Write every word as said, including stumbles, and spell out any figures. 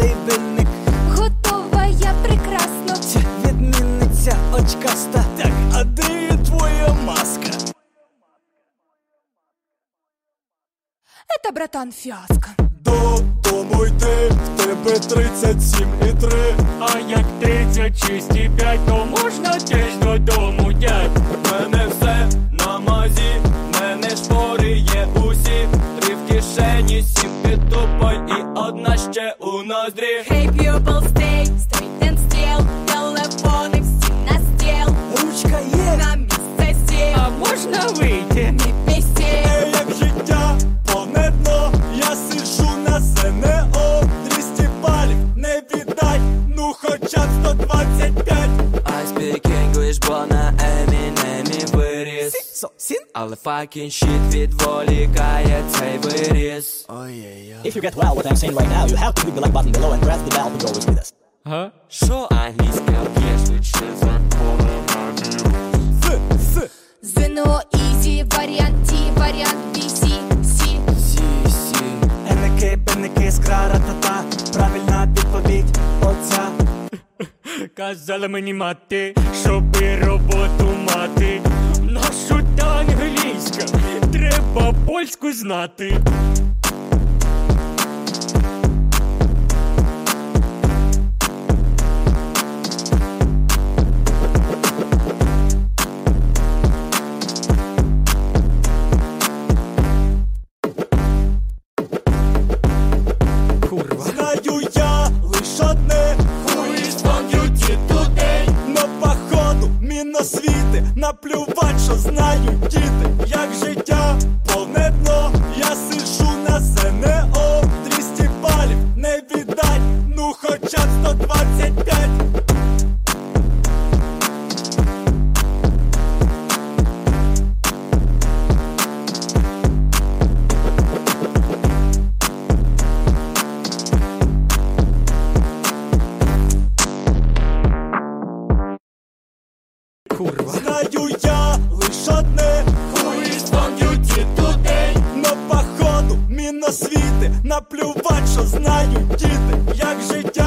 золотий виник. Готова я прекрасно. Ця відмінниця очкаста. Так, а де є твоя маска? Это, братан, фиаско. Додому йти, в тебе тридцять сім і три. А як тридцять шість і п'ять, то можна теж додому, дядь. Мене все на мазі, мене шпори є усі. Три в кишені, сім під тупой і одна ще у ноздрі. Hey people, stay straight and still. Телефони всі на стіл. Ручка є. На місце сів. А можна вийти? Не пісів. Е, як життя повне дно, я сиджу на ЗНО. двісті балів не віддать, ну хоча б сто двадцять п'ять. I speak English, бо на Емінемі виріс. Со, сін? Але fucking shit відволікає цей виріс. Ой-ой-ой. If you get well what I'm saying right now, you have to click the like button below and press the bell to go with us. Га? Що англійська п'є швидше за коронавірус? С, с. ЗНО ізі, варіант Ті, варіант Бі, Сі, Сі. Сі-сі. Еники, беники, скра, ратата. Правильна відповідь оця. Казала мені мати, щоби роботу мати. Нашу та англійська, треба польську знати. Знаю я лиш одне. Who is on duty today? Но походу міносвіти. Наплювать, що знають діти. Як життя повне дно, я сиджу на ЗНО. двісті балів не віддать, ну хоча б сто двадцять п'ять. Знаю я лиш одне. Who is on duty today? Но походу міносвіти. Наплювать, що знають діти. Як життя